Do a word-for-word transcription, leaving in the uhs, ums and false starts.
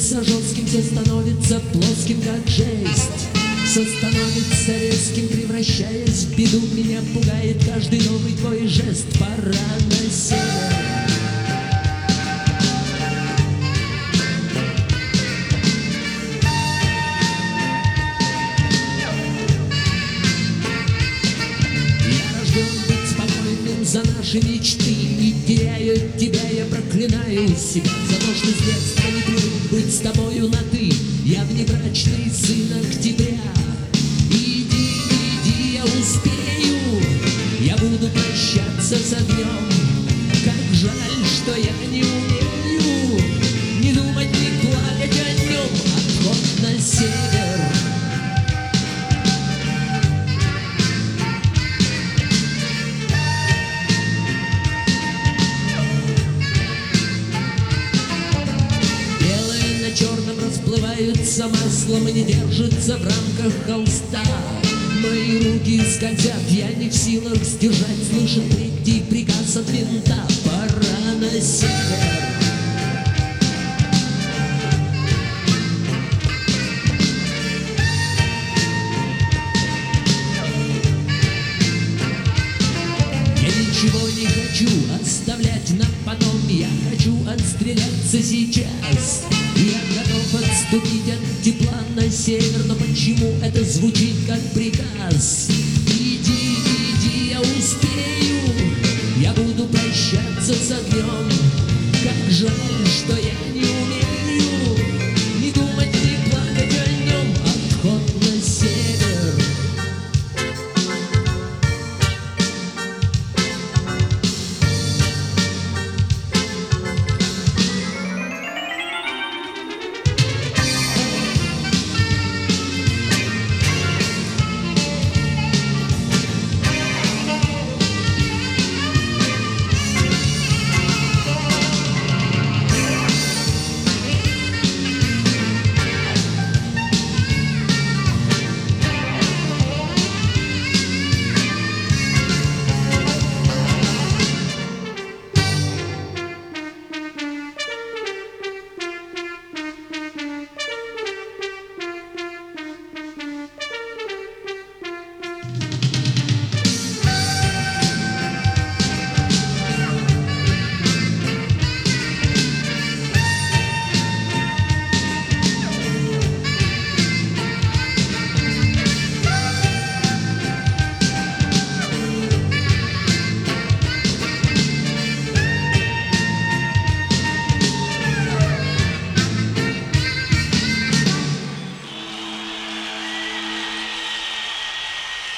становится жестким, все становится плоским, как жесть. Все становится резким, превращаясь в беду. Меня пугает каждый новый твой жест. Пора на север. Я рожден быть спокойным за наши мечты, и теряя тебя я проклинаю себя за то, что с детства не привык быть с тобою на ты. Я внебрачный сын октября. Иди, иди, я успею, я буду прощаться с огнем. Как жаль, что я не умею не думать, не плакать о нем. Отход на север. Белое на черном расплываются маслом и не держится в рамках холста. Мои руки скользят, я не в силах сдержать, слышен третий приказ от винта. Пора на север. Я ничего не хочу оставлять на потом, я хочу отстреляться сейчас. Я готов отступить от тепла на север, но почему это звучит как приказ? Иди, иди, я успею, я буду прощаться с огнем. Как жаль,